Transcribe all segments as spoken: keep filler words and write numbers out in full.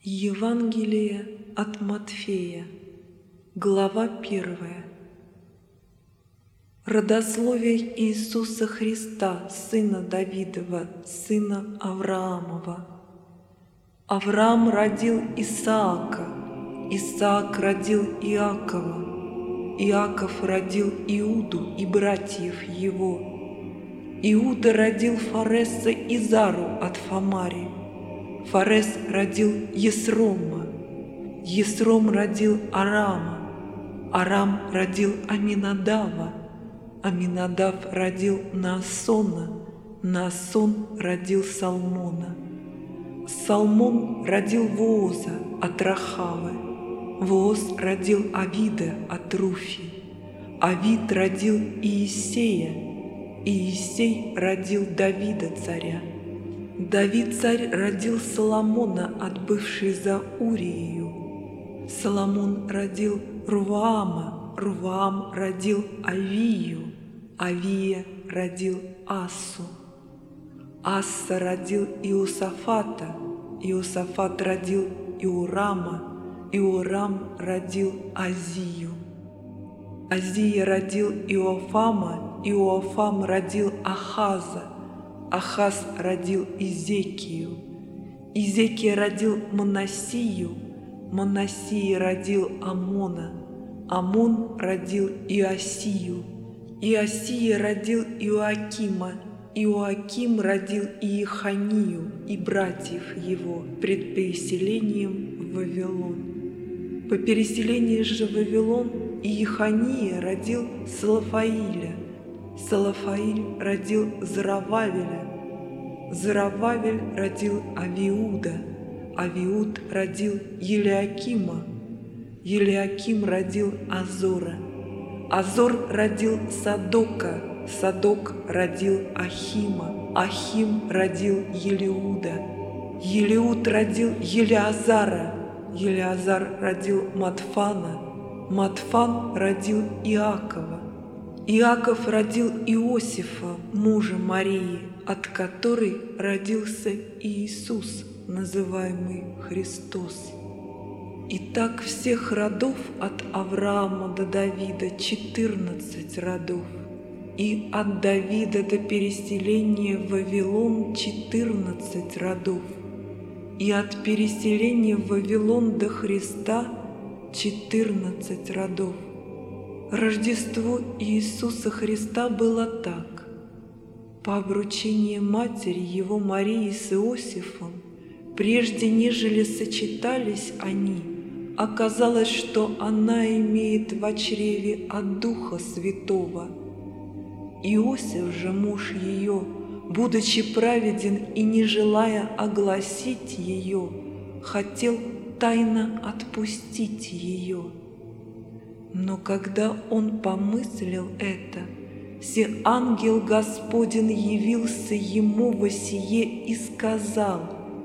Евангелие от Матфея, глава первая. Родословие Иисуса Христа, сына Давидова, сына Авраамова. Авраам родил Исаака, Исаак родил Иакова, Иаков родил Иуду и братьев его. Иуда родил Фареса и Зару от Фамари. Фарес родил Есрома, Есром родил Арама, Арам родил Аминадава, Аминадав родил Наасона, Наасон родил Салмона. Салмон родил Вооза от Рахавы, Вооз родил Авида от Руфи, Авид родил Иисея, Иисей родил Давида царя. Давид царь родил Соломона от бывшей за Уриею. Соломон родил Руваама, Руваам родил Авию, Авия родил Асу. Асса родил Иосафата, Иосафат родил Иорама, Иорам родил Азию. Азия родил Иофама, Иофам родил Ахаза, Ахаз родил Изекию, Изекия родил Манассию, Манассия родил Амона, Амон родил Иосию, Иосия родил Иоакима, Иоаким родил Иеханию и братьев его пред переселением в Вавилон. По переселении же в Вавилон Иехания родил Салафаиля, Салафаиль родил Зарававеля, Зарававель родил Авиуда, Авиуд родил Елиакима, Елиаким родил Азора, Азор родил Садока, Садок родил Ахима, Ахим родил Елиуда, Елиуд родил Елиазара, Елиазар родил Матфана, Матфан родил Иакова, Иаков родил Иосифа, мужа Марии, от которой родился Иисус, называемый Христос. Итак, всех родов от Авраама до Давида четырнадцать родов, и от Давида до переселения в Вавилон четырнадцать родов, и от переселения в Вавилон до Христа четырнадцать родов. Рождество Иисуса Христа было так. По обручении матери его Марии с Иосифом, прежде нежели сочетались они, оказалось, что она имеет во чреве от Духа Святого. Иосиф же, муж ее, будучи праведен и не желая огласить ее, хотел тайно отпустить ее. Но когда он помыслил это, се ангел Господень явился ему во сие и сказал: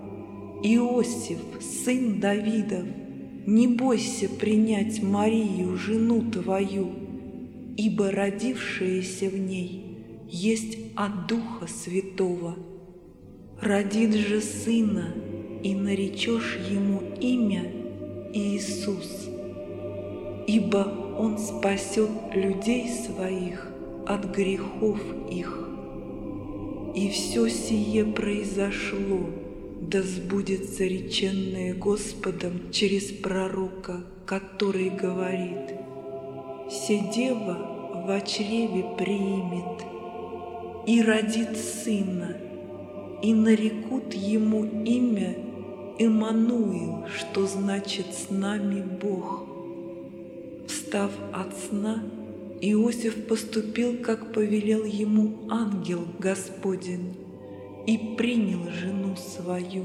«Иосиф, сын Давидов, не бойся принять Марию, жену твою, ибо родившееся в ней есть от Духа Святого. Родит же сына, и наречешь ему имя Иисус, ибо Он спасет людей своих от грехов их». И все сие произошло, да сбудется реченное Господом через пророка, который говорит: «Се дева во чреве примет и родит сына, и нарекут ему имя Иммануил, что значит «с нами Бог». Встав от сна, Иосиф поступил, как повелел ему ангел Господень, и принял жену свою.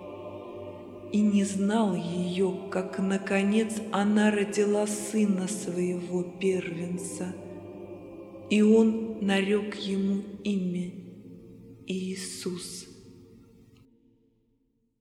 И не знал ее, как, наконец, она родила сына своего первенца, и он нарек ему имя Иисус.